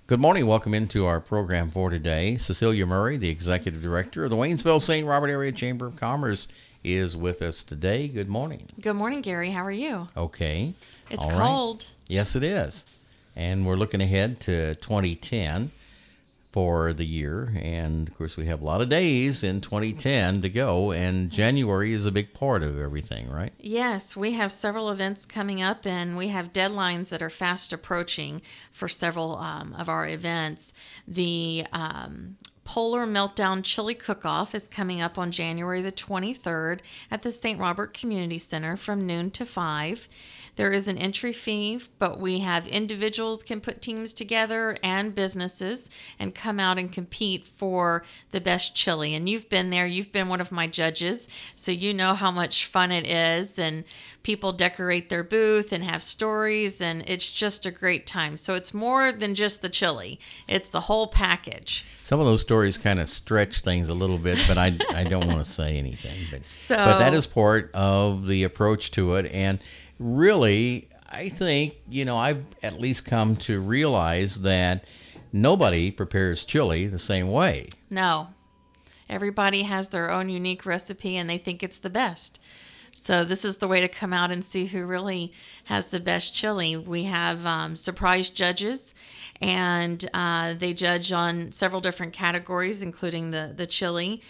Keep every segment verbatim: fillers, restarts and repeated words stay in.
Good morning. Welcome into our program for today. Cecilia Murray, the Executive Director of the Waynesville Saint Robert Area Chamber of Commerce, is with us today. Good morning. Good morning, Gary. How are you? Okay. It's All right. cold. Yes, it is. And we're looking ahead to twenty ten for the year. And, of course, we have a lot of days in twenty ten to go. And January is a big part of everything, right? Yes, we have several events coming up, and we have deadlines that are fast approaching for several um, of our events. The um, Polar Meltdown Chili Cook-Off is coming up on January the twenty-third at the Saint Robert Community Center from noon to five. There is an entry fee, but we have individuals can put teams together and businesses and come out and compete for the best chili. And you've been there. You've been one of my judges, so you know how much fun it is. And people decorate their booth and have stories, and it's just a great time. So it's more than just the chili. It's the whole package. Some of those stories kind of stretch things a little bit, but I, I don't want to say anything. But, So- but that is part of the approach to it. And really, I think, you know, I've at least come to realize that nobody prepares chili the same way. No. Everybody has their own unique recipe, and they think it's the best. So this is the way to come out and see who really has the best chili. We have um, surprise judges, and uh, they judge on several different categories, including the, the chili.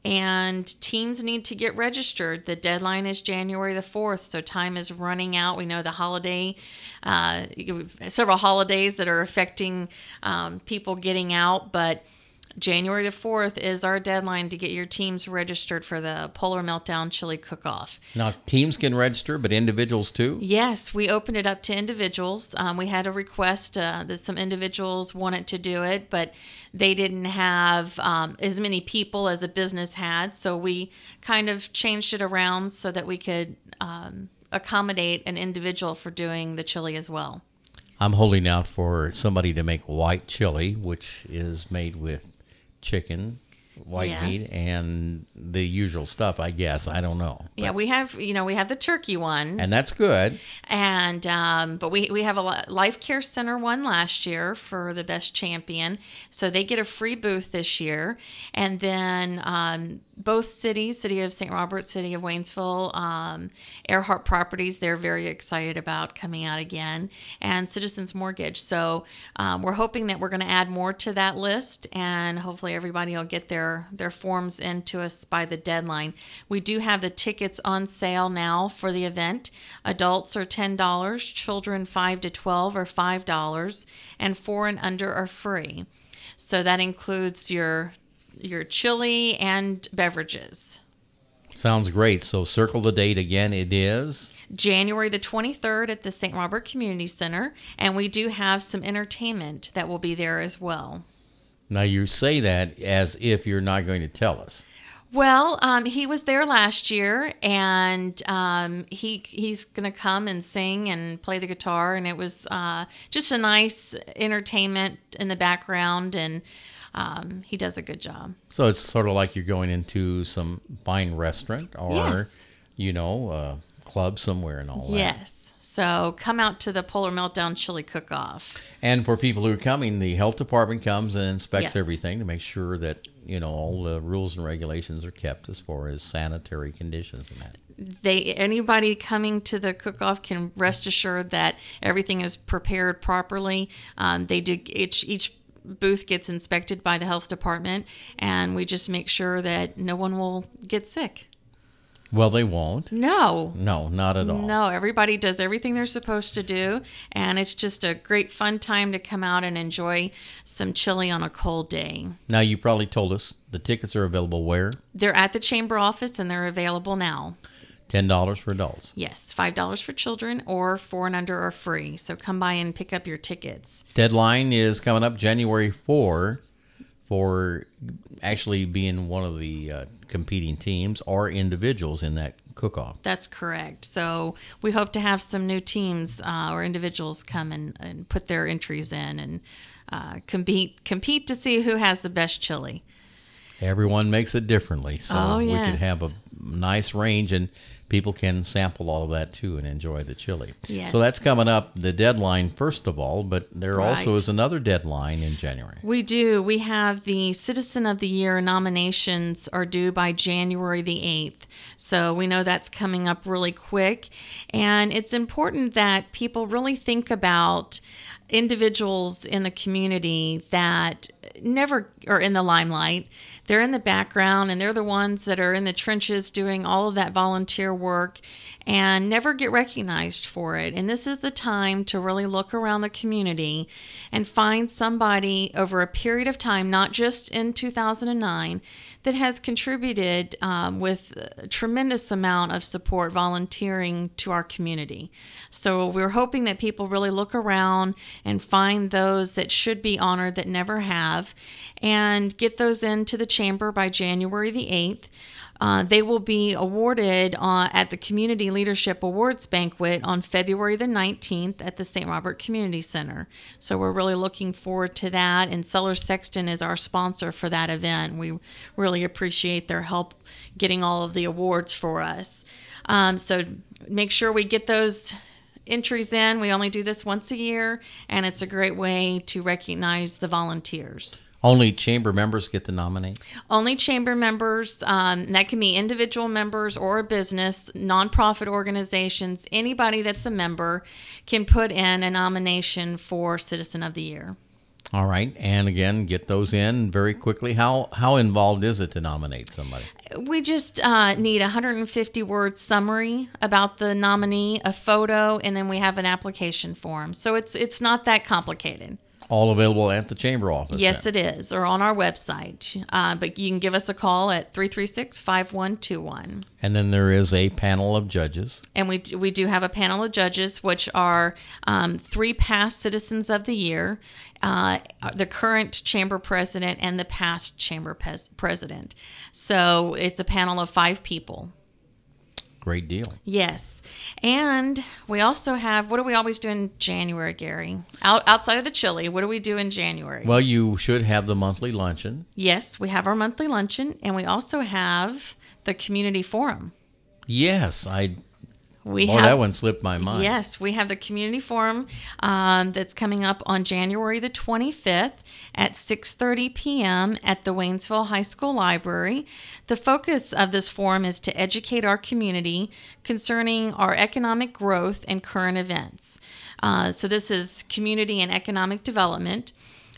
And teams need to get registered. The deadline is January the fourth, so time is running out. We know the holiday, uh, several holidays that are affecting um, people getting out, but January the fourth is our deadline to get your teams registered for the Polar Meltdown Chili Cook-Off. Now, teams can register, but individuals too? Yes, we opened it up to individuals. Um, we had a request uh, that some individuals wanted to do it, but they didn't have um, as many people as a business had, so we kind of changed it around so that we could um, accommodate an individual for doing the chili as well. I'm holding out for somebody to make white chili, which is made with chicken, white Yes. meat, and the usual stuff, I guess. I don't know. Yeah, But- we have, you know, we have the turkey one. and that's good. And um, but we we have a li- Life Care Center one last year for the best champion, so they get a free booth this year. And then um, both cities, City of Saint Robert, City of Waynesville, um, Earhart Properties, they're very excited about coming out again, and Citizens Mortgage. So um, we're hoping that we're going to add more to that list, and hopefully everybody will get their their forms into us by the deadline. We do have the tickets on sale now for the event. Adults are ten dollars, children five to twelve are five dollars, and four and under are free. So that includes your your chili and beverages. Sounds great. So circle the date again. It is January the twenty-third at the Saint Robert Community Center, and we do have some entertainment that will be there as well. now you say that as if you're not going to tell us. Well, um, he was there last year, and um, he he's going to come and sing and play the guitar, and it was uh, just a nice entertainment in the background, and um, he does a good job. So it's sort of like you're going into some fine restaurant or, Yes. you know, a club somewhere and all that. Yes. So come out to the Polar Meltdown Chili Cook-Off. And for people who are coming, the health department comes and inspects Yes. everything to make sure that, you know, all the rules and regulations are kept as far as sanitary conditions and that. They anybody coming to the cook-off can rest assured that everything is prepared properly. Um, they do each each booth gets inspected by the health department, and we just make sure that no one will get sick. Well, they won't. No. No, not at all. No, everybody does everything they're supposed to do, and it's just a great fun time to come out and enjoy some chili on a cold day. Now, you probably told us the tickets are available where? They're at the chamber office, and they're available now. ten dollars for adults. Yes, five dollars for children, or four and under are free. So come by and pick up your tickets. Deadline is coming up January fourth for actually being one of the uh, competing teams or individuals in that cook-off. That's correct. So we hope to have some new teams uh, or individuals come and, and put their entries in and uh, compete compete to see who has the best chili. Everyone makes it differently, so Oh, we yes. could have a nice range, and people can sample all of that too and enjoy the chili. Yes. So that's coming up, the deadline first of all, but there also Right. is another deadline in January. We do. We have the Citizen of the Year nominations are due by January the eighth. So we know that's coming up really quick. And it's important that people really think about individuals in the community that never are in the limelight. They're in the background, and they're the ones that are in the trenches doing all of that volunteer work and never get recognized for it. And this is the time to really look around the community and find somebody over a period of time, not just in two thousand nine, that has contributed um, with a tremendous amount of support volunteering to our community. So we're hoping that people really look around and find those that should be honored that never have, and get those into the chamber by January the eighth. Uh, they will be awarded uh, at the Community Leadership Awards Banquet on February the nineteenth at the Saint Robert Community Center. So we're really looking forward to that, and Sellers Sexton is our sponsor for that event. We really appreciate their help getting all of the awards for us. Um, so make sure we get those entries in. We only do this once a year, and it's a great way to recognize the volunteers. Only chamber members get to nominate? Only chamber members. Um, that can be individual members or a business, nonprofit organizations. Anybody that's a member can put in a nomination for Citizen of the Year. All right. And again, get those in very quickly. How how involved is it to nominate somebody? We just uh, need a one hundred fifty word summary about the nominee, a photo, and then we have an application form. So it's it's not that complicated. All available at the chamber office? Yes, then? it is, or on our website. Uh, but you can give us a call at three three six, five one two one. And then there is a panel of judges. And we do, we do have a panel of judges, which are um, three past Citizens of the Year, uh, the current chamber president, and the past chamber pes- president. So it's a panel of five people. Great deal. Yes. And we also have, what do we always do in January, Gary? Out, outside of the chili, what do we do in January? Well, you should have the monthly luncheon. Yes, we have our monthly luncheon, and we also have the community forum. Yes, I. We Boy, have, that one slipped my mind. Yes, we have the community forum um, that's coming up on January the twenty-fifth at six thirty p.m. at the Waynesville High School Library. The focus of this forum is to educate our community concerning our economic growth and current events. Uh, so this is community and economic development.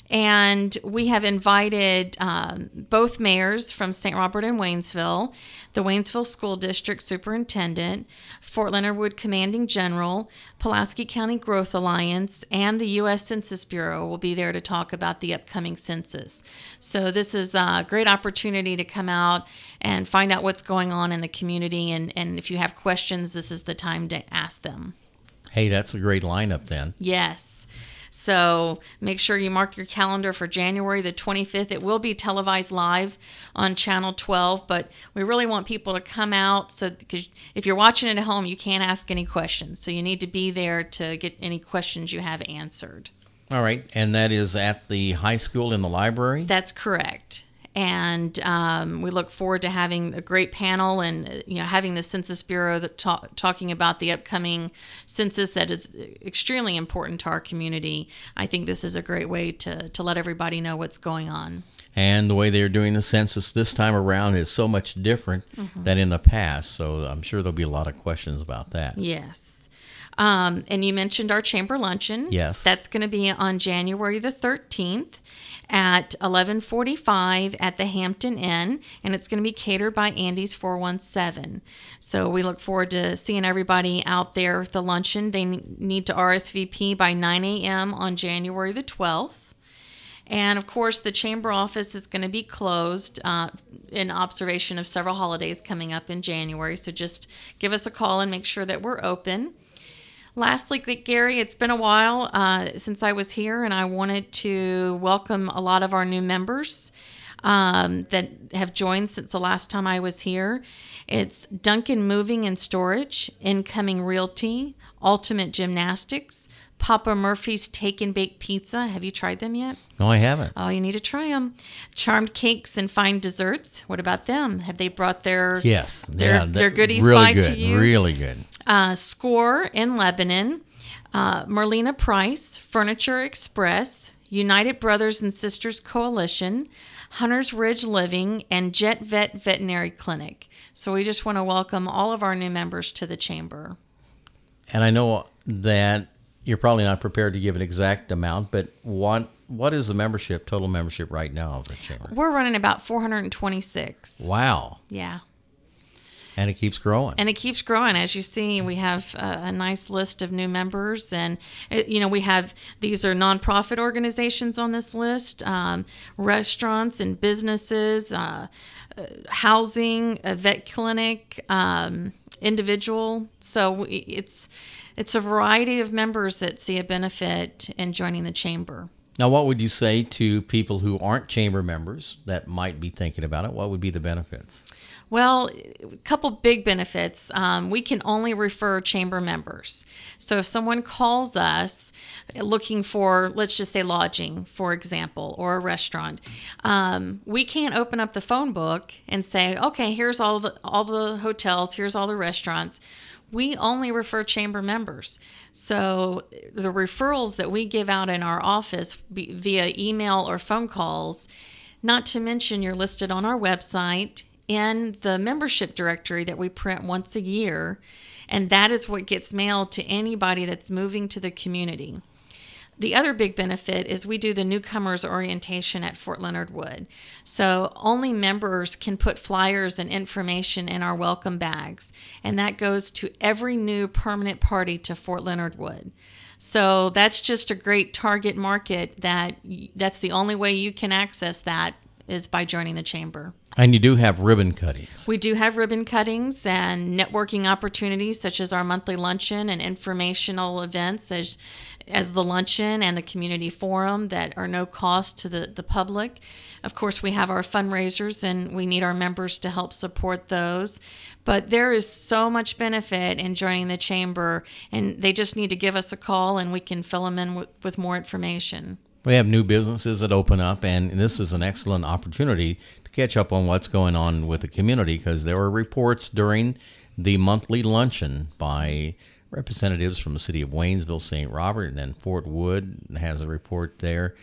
And we have invited um, both mayors from Saint Robert and Waynesville, the Waynesville School District Superintendent, Fort Leonard Wood Commanding General, Pulaski County Growth Alliance, and the U S Census Bureau will be there to talk about the upcoming census. So this is a great opportunity to come out and find out what's going on in the community. And, and if you have questions, this is the time to ask them. Hey, that's a great lineup then. Yes. So make sure you mark your calendar for January the twenty-fifth. It will be televised live on Channel twelve, but we really want people to come out. So because if you're watching it at home, you can't ask any questions. So you need to be there to get any questions you have answered. All right. And that is at the high school in the library? That's correct. And um, we look forward to having a great panel and, you know, having the Census Bureau that ta- talking about the upcoming census that is extremely important to our community. I think this is a great way to, to let everybody know what's going on. And the way they're doing the census this time around is so much different mm-hmm. than in the past. So I'm sure there'll be a lot of questions about that. Yes. Um, and you mentioned our chamber luncheon. Yes. That's going to be on January the thirteenth at eleven forty-five at the Hampton Inn, and it's going to be catered by Andy's four one seven. So we look forward to seeing everybody out there with the luncheon. They need to R S V P by nine a.m. on January the twelfth. And, of course, the chamber office is going to be closed uh, in observation of several holidays coming up in January. So just give us a call and make sure that we're open. Lastly, Gary, it's been a while uh, since I was here, and I wanted to welcome a lot of our new members um, that have joined since the last time I was here. It's Duncan Moving and Storage, Incoming Realty, Ultimate Gymnastics, Papa Murphy's Take and Bake Pizza. Have you tried them yet? No, I haven't. Oh, you need to try them. Charmed Cakes and Fine Desserts. What about them? Have they brought their Yes, their, yeah, their goodies really by good, to you? Really good. Uh, Score in Lebanon, uh, Merlina Price, Furniture Express, United Brothers and Sisters Coalition, Hunters Ridge Living, and Jet Vet Veterinary Clinic. So we just want to welcome all of our new members to the Chamber. And I know that you're probably not prepared to give an exact amount, but what what is the membership, total membership right now of the Chamber? We're running about four hundred twenty-six. Wow. Yeah. And it keeps growing. And it keeps growing. As you see, we have a, a nice list of new members. And, it, you know, we have, these are nonprofit organizations on this list, um, restaurants and businesses, uh, uh, housing, a vet clinic, um, individual. So it's it's a variety of members that see a benefit in joining the Chamber. Now, what would you say to people who aren't Chamber members that might be thinking about it? What would be the benefits? Well, a couple big benefits. Um, we can only refer Chamber members. So if someone calls us looking for, let's just say lodging, for example, or a restaurant, um, we can't open up the phone book and say, okay, here's all the all the hotels, here's all the restaurants. We only refer Chamber members. So the referrals that we give out in our office via email or phone calls, not to mention you're listed on our website in the membership directory that we print once a year, and that is what gets mailed to anybody that's moving to the community. The other big benefit is we do the newcomers orientation at Fort Leonard Wood. So only members can put flyers and information in our welcome bags, and that goes to every new permanent party to Fort Leonard Wood. So that's just a great target market that that's the only way you can access that is by joining the Chamber. And you do have ribbon cuttings. We do have ribbon cuttings and networking opportunities such as our monthly luncheon and informational events as, as the luncheon and the community forum that are no cost to the, the public. Of course, we have our fundraisers and we need our members to help support those. But there is so much benefit in joining the Chamber, and they just need to give us a call and we can fill them in with, with more information. We have new businesses that open up, and this is an excellent opportunity to catch up on what's going on with the community, because there were reports during the monthly luncheon by representatives from the city of Waynesville, Saint Robert, and then Fort Wood has a report there.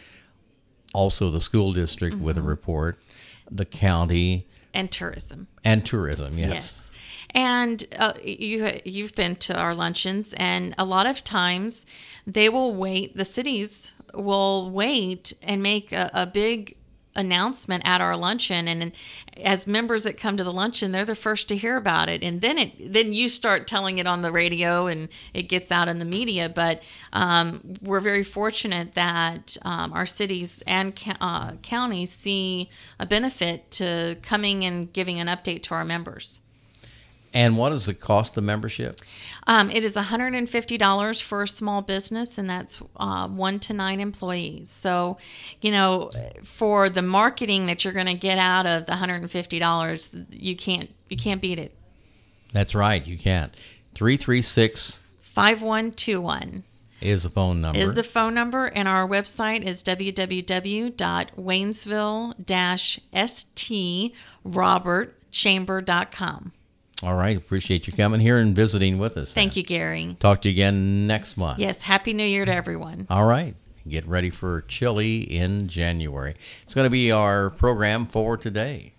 Also the school district mm-hmm. with a report, the county. And tourism. And tourism, yes. Yes. And uh, you, you've been to our luncheons, and a lot of times they will wait, the cities will wait and make a, a big announcement at our luncheon, and as members that come to the luncheon, they're the first to hear about it, and then it then you start telling it on the radio and it gets out in the media. But um, we're very fortunate that um, our cities and uh, counties see a benefit to coming and giving an update to our members. And what is the cost of membership? Um, it is one hundred fifty dollars for a small business, and that's uh, one to nine employees. So, you know, for the marketing that you're going to get out of the one hundred fifty dollars, you can't you can't beat it. That's right, you can't. three three six five one two one is the phone number. Is the phone number, and our website is w w w dot waynesville dash s t robert chamber dot com. All right. Appreciate you coming here and visiting with us. Thank then. you, Gary. Talk to you again next month. Yes. Happy New Year to everyone. All right. Get ready for chili in January. It's going to be our program for today.